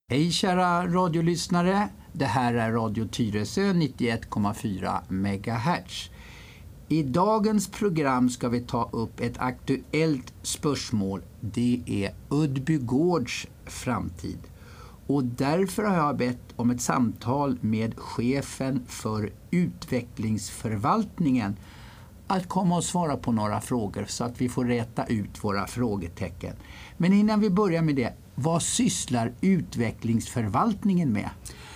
Hej kära radiolyssnare, det här är Radio Tyresö 91,4 MHz. I dagens program ska vi ta upp ett aktuellt spörsmål, det är Uddbygårds framtid. Och därför har jag bett om ett samtal med chefen för utvecklingsförvaltningen att komma och svara på några frågor så att vi får räta ut våra frågetecken. Men innan vi börjar med det, vad sysslar utvecklingsförvaltningen med?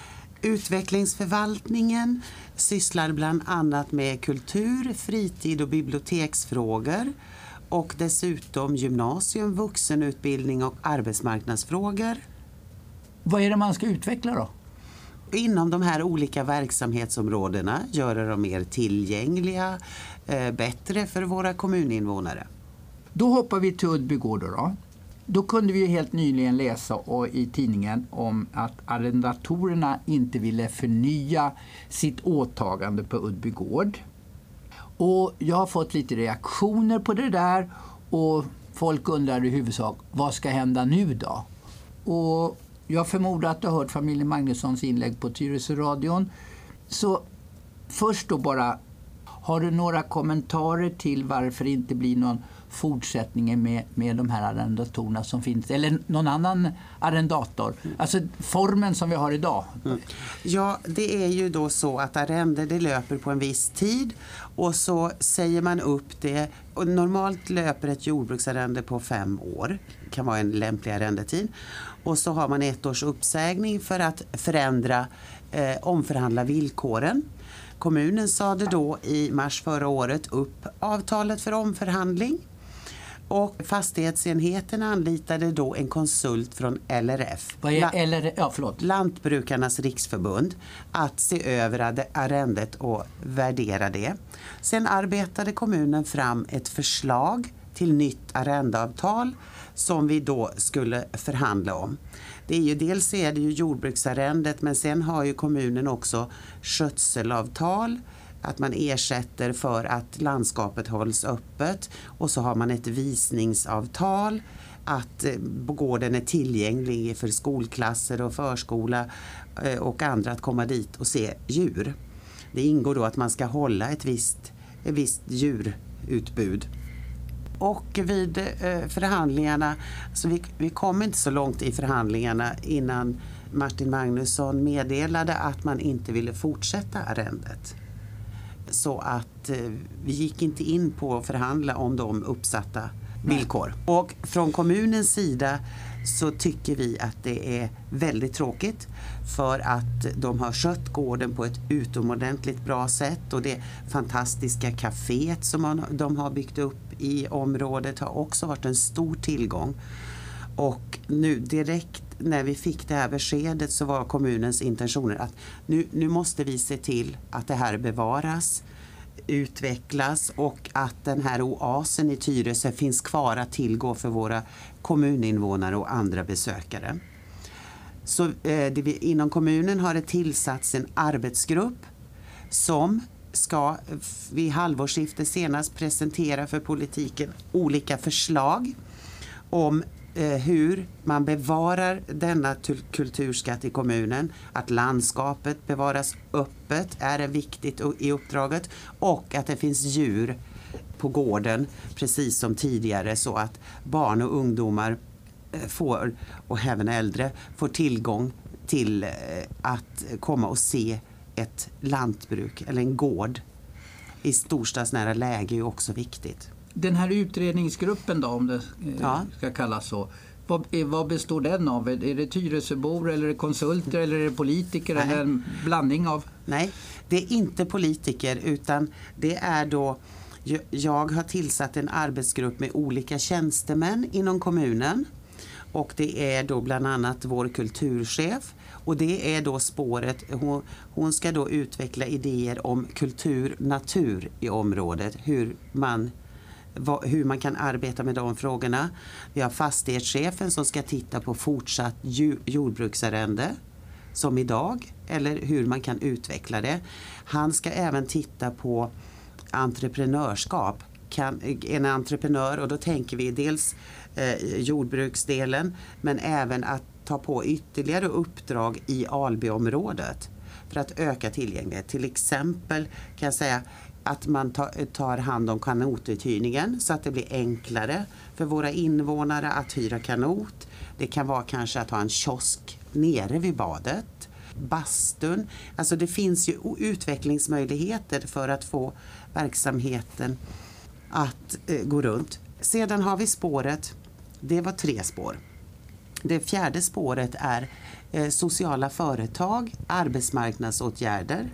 Utvecklingsförvaltningen sysslar bland annat med kultur, fritid och biblioteksfrågor och dessutom gymnasium, vuxenutbildning och arbetsmarknadsfrågor. Vad är det man ska utveckla då? Inom de här olika verksamhetsområdena göra dem mer tillgängliga, bättre för våra kommuninvånare. Då hoppar vi till Uddbygård då. Då kunde vi ju helt nyligen läsa i tidningen om att arrendatorerna inte ville förnya sitt åtagande på Uddbygård. Och jag har fått lite reaktioner på det där och folk undrar i huvudsak, vad ska hända nu då? Och jag förmodar att du har hört familjen Magnussons inlägg på Tyresö-radion. Så först då bara, har du några kommentarer till varför det inte blir någon fortsättning med de här arrendatorerna som finns, eller någon annan arrendator, alltså formen som vi har idag? Ja, det är ju då så att arrende det löper på en viss tid och så säger man upp det, och normalt löper ett jordbruksarrende på 5 år, det kan vara en lämplig arrendetid, och så har man 1 års uppsägning för att omförhandla villkoren. Kommunen sade då i mars förra året upp avtalet för omförhandling och fastighetsenheten anlitade då en konsult från LRF. Vad är LRF? Lantbrukarnas riksförbund, att se över arrendet och värdera det. Sen arbetade kommunen fram ett förslag till nytt arrendeavtal som vi då skulle förhandla om. Dels är det ju jordbruksarrendet, men sen har ju kommunen också skötselavtal, att man ersätter för att landskapet hålls öppet, och så har man ett visningsavtal, att gården är tillgänglig för skolklasser och förskola och andra att komma dit och se djur. Det ingår då att man ska hålla ett visst djurutbud. Och vid förhandlingarna, så vi kom inte så långt i förhandlingarna innan Martin Magnusson meddelade att man inte ville fortsätta arrendet. Så att vi gick inte in på att förhandla om de uppsatta villkor. Och från kommunens sida så tycker vi att det är väldigt tråkigt, för att de har skött gården på ett utomordentligt bra sätt, och det fantastiska kaféet som de har byggt upp i området har också varit en stor tillgång. Och nu direkt när vi fick det här beskedet så var kommunens intentioner att nu måste vi se till att det här bevaras, utvecklas, och att den här oasen i Tyresö finns kvar att tillgå för våra kommuninvånare och andra besökare. Så inom kommunen har det tillsatts en arbetsgrupp som ska vid halvårsskiftet senast presentera för politiken olika förslag om hur man bevarar denna kulturskatt i kommunen, att landskapet bevaras öppet är viktigt i uppdraget, och att det finns djur på gården precis som tidigare, så att barn och ungdomar och även äldre får tillgång till att komma och se ett lantbruk eller en gård i storstadsnära läge är också viktigt. Den här utredningsgruppen då, om det ska kallas så, vad består den av? Är det Tyresöbor eller är det konsulter eller är det politiker? Nej. Eller en blandning av? Nej, det är inte politiker, utan det är då, jag har tillsatt en arbetsgrupp med olika tjänstemän inom kommunen, och det är då bland annat vår kulturchef, och det är då spåret, hon ska då utveckla idéer om natur i området, hur man kan arbeta med de frågorna. Vi har fastighetschefen som ska titta på fortsatt jordbruksarrende som idag, eller hur man kan utveckla det. Han ska även titta på entreprenörskap. En entreprenör, och då tänker vi dels jordbruksdelen, men även att ta på ytterligare uppdrag i Albyområdet för att öka tillgänglighet. Till exempel kan jag säga att man tar hand om kanotuthyrningen så att det blir enklare för våra invånare att hyra kanot. Det kan vara kanske att ha en kiosk nere vid badet, bastun. Alltså det finns ju utvecklingsmöjligheter för att få verksamheten att gå runt. Sedan har vi spåret, det var 3 spår. Det 4:e spåret är sociala företag, arbetsmarknadsåtgärder.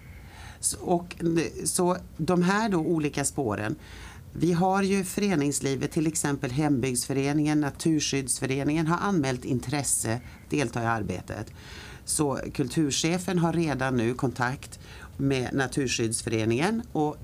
Så de här då olika spåren, vi har ju föreningslivet, till exempel Hembygdsföreningen, Naturskyddsföreningen har anmält intresse delta i arbetet. Så kulturchefen har redan nu kontakt med Naturskyddsföreningen och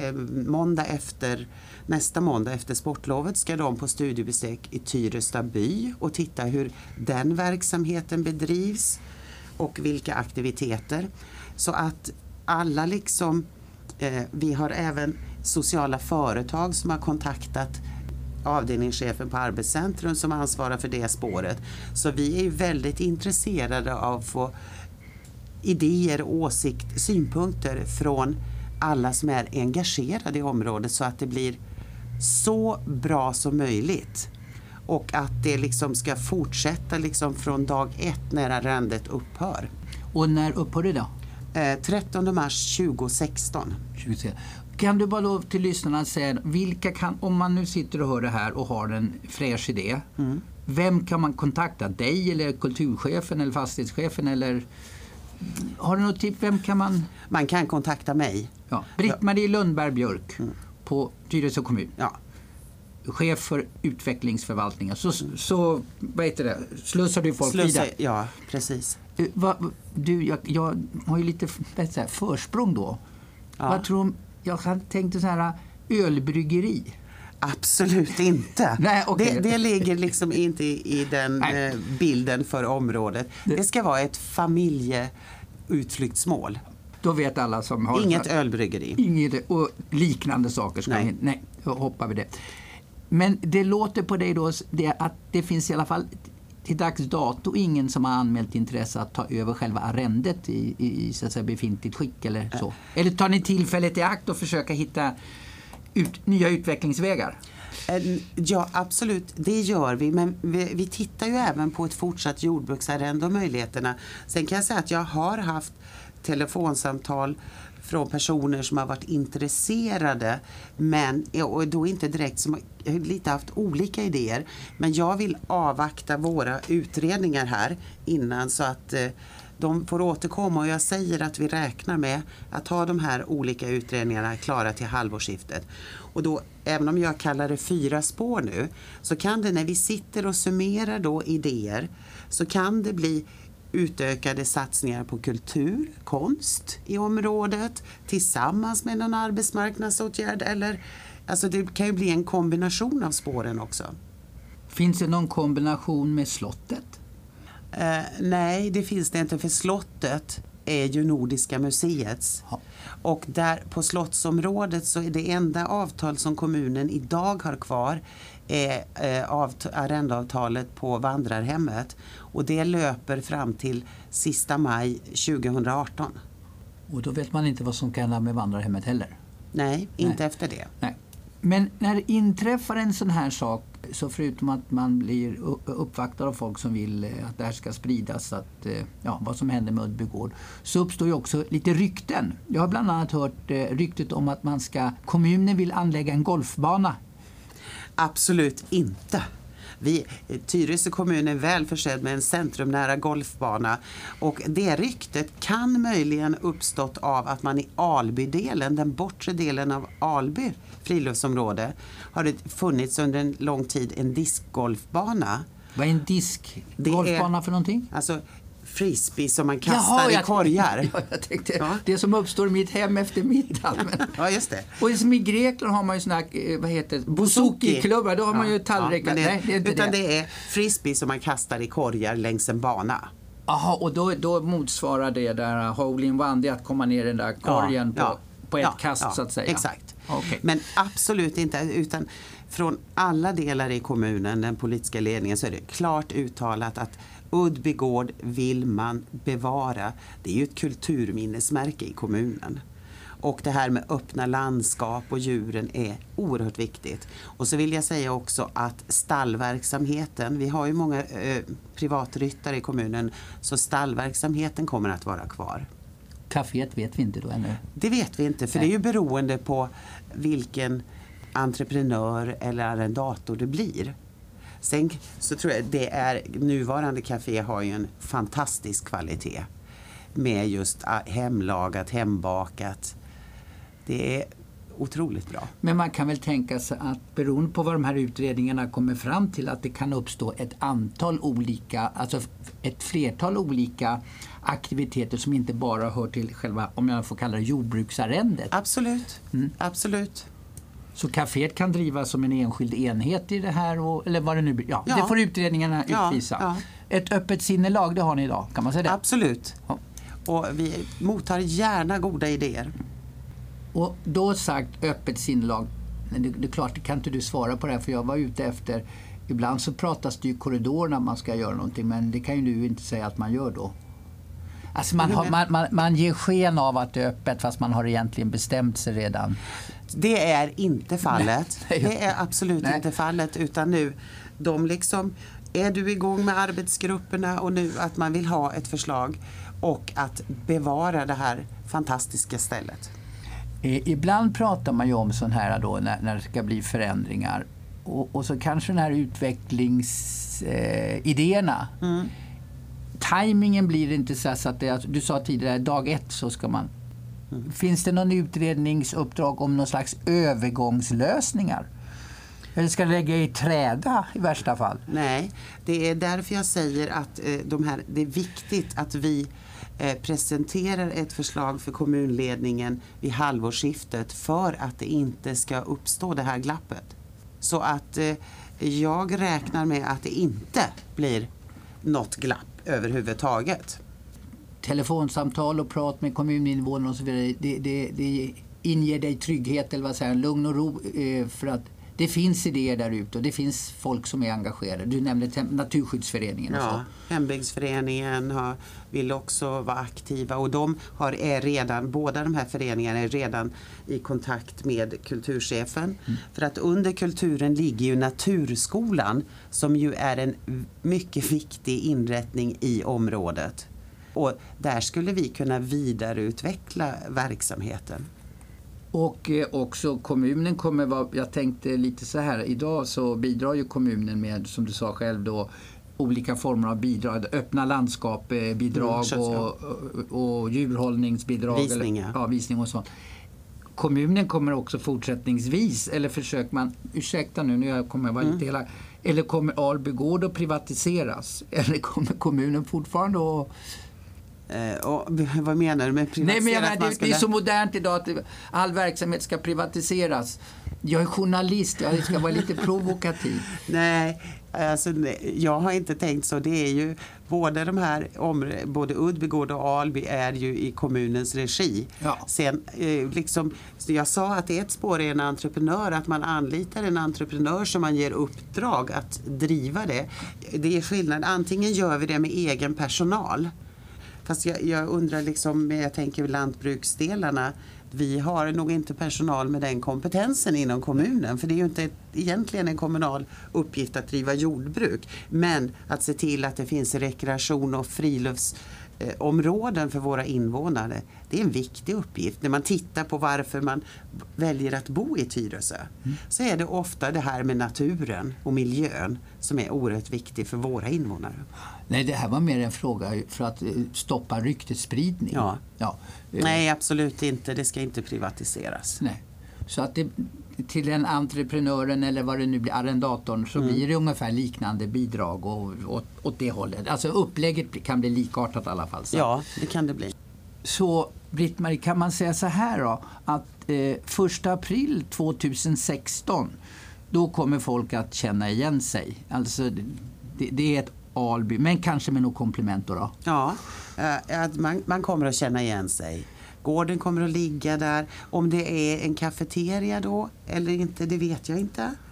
nästa måndag efter sportlovet ska de på studiebesök i Tyresta by och titta hur den verksamheten bedrivs och vilka aktiviteter. Så att alla liksom, vi har även sociala företag som har kontaktat avdelningschefen på Arbetscentrum som ansvarar för det spåret. Så vi är väldigt intresserade av att få idéer, synpunkter från alla som är engagerade i området så att det blir så bra som möjligt. Och att det liksom ska fortsätta liksom från dag 1 när arrendet upphör. Och när upphör det då? 13 mars 2016. Kan du bara då till lyssnarna säga, om man nu sitter och hör det här och har en fräsch idé, vem kan man kontakta? Dig eller kulturchefen eller fastighetschefen? Eller har du något tips? Vem kan man? Man kan kontakta mig. Ja. Britt-Marie Lundberg Björk på Tyresö kommun. Ja. Chef för utvecklingsförvaltningen. Så vad heter det? Slussar du folk vidare? Ja, precis. Jag har ju lite försprång då. Ja. Vad tror du? Jag tänkte så här, ölbryggeri. Absolut inte. Nej, okay. Det ligger liksom inte i den bilden för området. Det ska vara ett familjeutflyktsmål. Då vet alla som har... Inget ölbryggeri. Inget och liknande saker. Nej, då hoppar vi det. Men det låter på dig då att det finns i alla fall till dags dato ingen som har anmält intresse att ta över själva arrendet i så att säga, befintligt skick eller så. Eller tar ni tillfället i akt och försöka hitta nya utvecklingsvägar? Ja, absolut. Det gör vi. Men vi tittar ju även på ett fortsatt jordbruksarrende och möjligheterna. Sen kan jag säga att jag har haft telefonsamtal från personer som har varit intresserade och då inte direkt som har lite haft olika idéer. Men jag vill avvakta våra utredningar här innan så att de får återkomma och jag säger att vi räknar med att ha de här olika utredningarna klara till halvårsskiftet. Och då, även om jag kallar det 4 spår nu, så kan det när vi sitter och summerar då idéer så kan det bli utökade satsningar på kultur, konst i området tillsammans med någon arbetsmarknadsåtgärd eller alltså det kan ju bli en kombination av spåren också. Finns det någon kombination med slottet? Nej, det finns det inte för slottet är ju Nordiska museets. Ja. Och där på slottsområdet så är det enda avtal som kommunen idag har kvar är arrendeavtalet på vandrarhemmet och det löper fram till sista maj 2018. Och då vet man inte vad som kan hända med vandrarhemmet heller? Nej, inte efter det. Nej. Men när det inträffar en sån här sak, så förutom att man blir uppvaktad av folk som vill att det här ska spridas, att, vad som händer med Uddbygård, så uppstår ju också lite rykten. Jag har bland annat hört ryktet om att kommunen vill anlägga en golfbana. Absolut inte. Tyresö kommun är väl försedd med en centrumnära golfbana och det ryktet kan möjligen uppstått av att man i Albydelen, den bortre delen av Alby friluftsområde, har det funnits under en lång tid en diskgolfbana. Vad är en diskgolfbana för någonting? Alltså frisbee som man kastar i korgar. Jag tänkte, det som uppstår i mitt hem efter middag. Ja, just det. Och som i Grekland har man ju såna här, bouzouki-klubbar, då har man ju tallrikar. Nej, det är inte utan det är frisbee som man kastar i korgar längs en bana. Jaha, och då motsvarar det där hole-in-one, det att komma ner i den där korgen på ett kast så att säga. Exakt. Okay. Men absolut inte, utan från alla delar i kommunen, den politiska ledningen, så är det klart uttalat att Uddby gård vill man bevara. Det är ju ett kulturminnesmärke i kommunen. Och det här med öppna landskap och djuren är oerhört viktigt. Och så vill jag säga också att stallverksamheten, vi har ju många privatryttare i kommunen, så stallverksamheten kommer att vara kvar. Caféet vet vi inte då ännu? Det vet vi inte, för det är ju beroende på vilken entreprenör eller arrendator det blir. Sen så tror jag nuvarande café har ju en fantastisk kvalitet med just hemlagat, hembakat. Det är otroligt bra. Men man kan väl tänka sig att beroende på vad de här utredningarna kommer fram till, att det kan uppstå ett flertal olika aktiviteter som inte bara hör till själva, om jag får kalla det, jordbruksarrendet. Absolut, absolut. Så kaféet kan drivas som en enskild enhet i det här, eller vad det nu blir. Ja, det får utredningarna utvisa. Ja. Ett öppet sinnelag, det har ni idag, kan man säga det? Absolut. Ja. Och vi mottar gärna goda idéer. Och då sagt öppet sinnelag, men det är klart, det kan inte du svara på det här, för jag var ute efter, ibland så pratas det ju i korridorerna när man ska göra någonting, men det kan ju du inte säga att man gör då. Alltså man ger sken av att det är öppet fast man har egentligen bestämt sig redan. Det är inte fallet. Det är absolut inte fallet, utan nu är du igång med arbetsgrupperna och nu att man vill ha ett förslag och att bevara det här fantastiska stället. Ibland pratar man ju om sån här då när det ska bli förändringar och så kanske den här utvecklingsidéerna. Timingen blir inte så att du sa tidigare dag 1 så ska man. Finns det någon utredningsuppdrag om någon slags övergångslösningar? Eller ska det lägga i träda i värsta fall? Nej, det är därför jag säger att det är viktigt att vi presenterar ett förslag för kommunledningen vid halvårsskiftet för att det inte ska uppstå det här glappet. Så att jag räknar med att det inte blir något glapp överhuvudtaget. Telefonsamtal och prat med kommuninvånare och så vidare, det inger dig trygghet eller vad säger, lugn och ro, för att det finns idéer där ute och det finns folk som är engagerade. Du nämnde Naturskyddsföreningen och så. Hembygdsföreningen vill också vara aktiva och båda de här föreningarna är redan i kontakt med kulturchefen. För att under kulturen ligger ju Naturskolan som ju är en mycket viktig inrättning i området. Och där skulle vi kunna vidareutveckla verksamheten. Och också kommunen kommer vara, jag tänkte lite så här, idag så bidrar ju kommunen med, som du sa själv då, olika former av bidrag, öppna landskap, bidrag och djurhållningsbidrag. Visning och sånt. Kommunen kommer också fortsättningsvis, eller försöker man, ursäkta nu när jag kommer vara lite hela, eller kommer Alby gård att privatiseras? Eller kommer kommunen fortfarande att... Och vad menar du med privatisera? Nej, men det är så modernt idag att all verksamhet ska privatiseras. Jag är journalist, jag ska vara lite provokativ. Nej, alltså, jag har inte tänkt så. Det är ju både Uddby gård och Alby är ju i kommunens regi. Ja. Sen så jag sa att det är ett spår i en entreprenör, att man anlitar en entreprenör som man ger uppdrag att driva det. Det är skillnad. Antingen gör vi det med egen personal. Fast jag undrar jag tänker lantbruksdelarna, vi har nog inte personal med den kompetensen inom kommunen, för det är ju inte egentligen en kommunal uppgift att driva jordbruk, men att se till att det finns rekreation och friluftsområden för våra invånare, det är en viktig uppgift. När man tittar på varför man väljer att bo i Tyresö så är det ofta det här med naturen och miljön som är oerhört viktig för våra invånare. Nej, det här var mer en fråga för att stoppa ryktesspridning. Ja. Nej, absolut inte. Det ska inte privatiseras. Nej. Så att till den entreprenören eller vad det nu blir, arrendatorn, så blir det ungefär liknande bidrag och åt det hållet. Alltså upplägget kan bli likartat i alla fall. Så. Ja, det kan det bli. Så Britt-Marie, kan man säga så här då, att 1 april 2016 då kommer folk att känna igen sig. Alltså det är ett Alby, men kanske med något komplement då? Ja, man kommer att känna igen sig. Gården kommer att ligga där. Om det är en kafeteria då eller inte, det vet jag inte.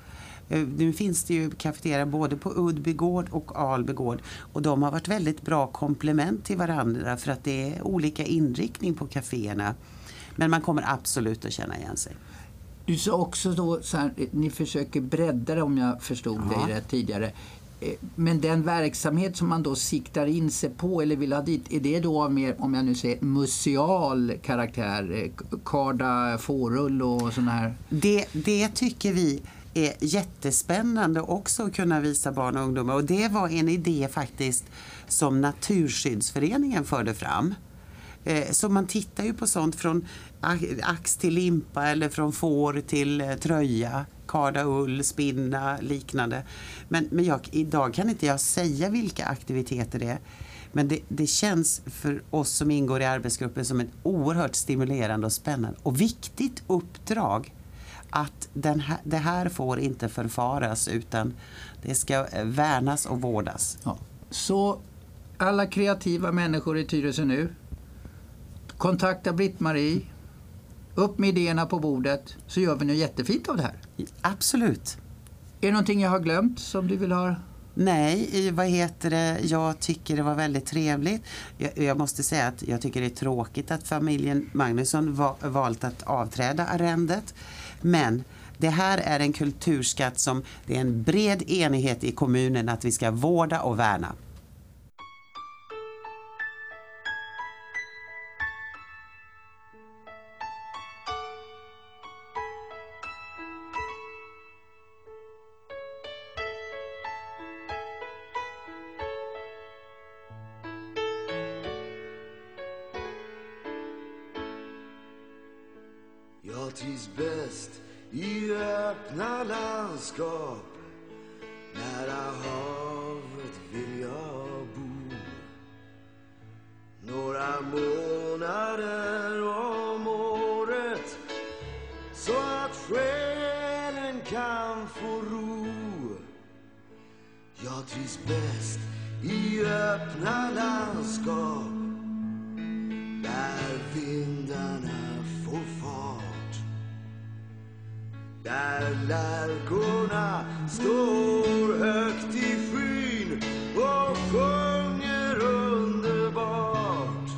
Nu finns det ju kafeterior både på Uddbygård och Albygård och de har varit väldigt bra komplement till varandra för att det är olika inriktning på kaféerna. Men man kommer absolut att känna igen sig. Du sa också då, så här, ni försöker bredda det om jag förstod dig rätt tidigare. Men den verksamhet som man då siktar in sig på eller vill ha dit, är det då mer, om jag nu säger, museal karaktär? Karda, fårull och sådana här? Det tycker vi är jättespännande också att kunna visa barn och ungdomar. Och det var en idé faktiskt som Naturskyddsföreningen förde fram. Så man tittar ju på sånt från ax till limpa eller från får till tröja, karda ull, spinna, liknande. Men idag kan inte jag säga vilka aktiviteter det är. Men det känns för oss som ingår i arbetsgruppen som ett oerhört stimulerande och spännande och viktigt uppdrag att det här får inte förfaras utan det ska värnas och vårdas. Ja. Så alla kreativa människor i Tyresö nu, kontakta Britt-Marie, upp med idéerna på bordet så gör vi något jättefint av det här. Absolut. Är det någonting jag har glömt som du vill ha? Nej, jag tycker det var väldigt trevligt. Jag måste säga att jag tycker det är tråkigt att familjen Magnusson valt att avträda arrendet. Men det här är en kulturskatt som det är en bred enighet i kommunen att vi ska vårda och värna. Jag trivs bäst i öppna landskap. Nära havet vill jag bo. Några månader om året så att själen kan få ro. Jag trivs bäst i öppna landskap där vindarna får fart. Där lärkorna står högt i skyn och sjunger underbart.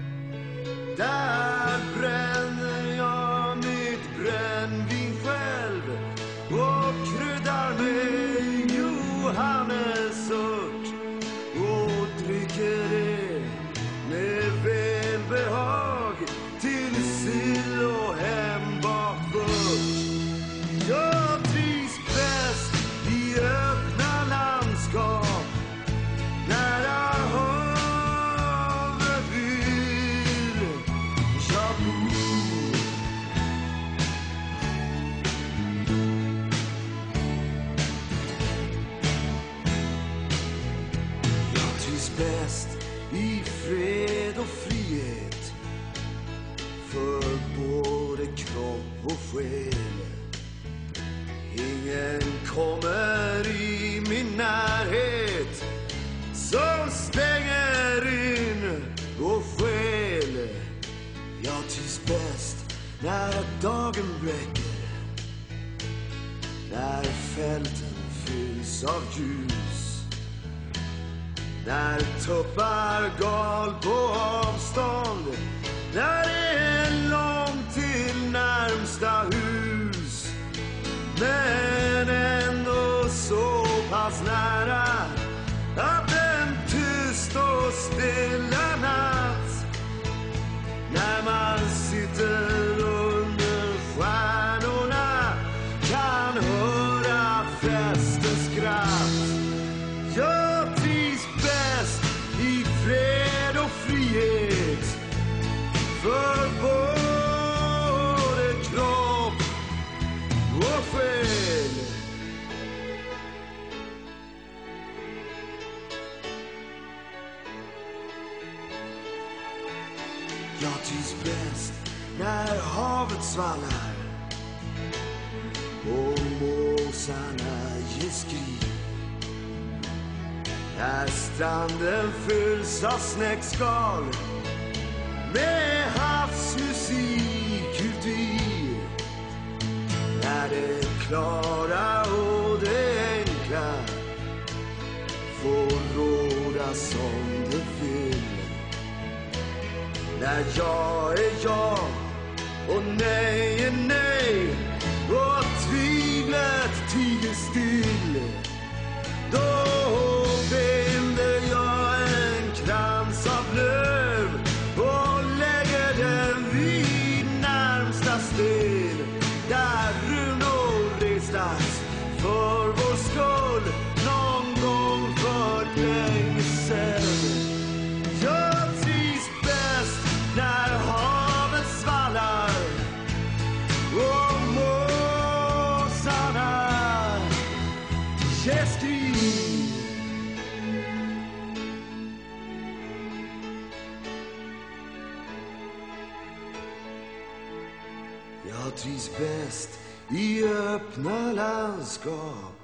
Där bränner jag mitt brännvin själv och kryddar med johannesört och dricker det med välbehag till sill och hembakt vört. Jag trivs bäst i öppna landskap nära havet vill jag bo. Jag trivs bäst i fred och frihet för både kropp och själ. Ingen kommer i min närhet som stänger in och skäl. Jag trivs bäst när dagen bräcker, när fälten fylls av ljus, när tuppar gal på avstånd, när det är långt till närmsta hus. Men ändå så pass nära att en tyst och stilla natt, när man sitter under stjärnorna, kan höra festens skratt. Jag trivs bäst i fred och frihet för både kropp och själ. Jag trivs bäst när havet svallar och måsarna ger skri. När stranden fylls av snäckskal med havsmusik uti. När det klara och det får råda som det vill. När jag är jag och nej är nej och tvivlet tiger still, då binder jag en krans av löv och lägger den vid närmsta sten, där runor restas för vår skull någon gång för länge sedan. Jag trivs bäst när havet svallar och måsarna gäskrig. Jag trivs bäst i öppna landskap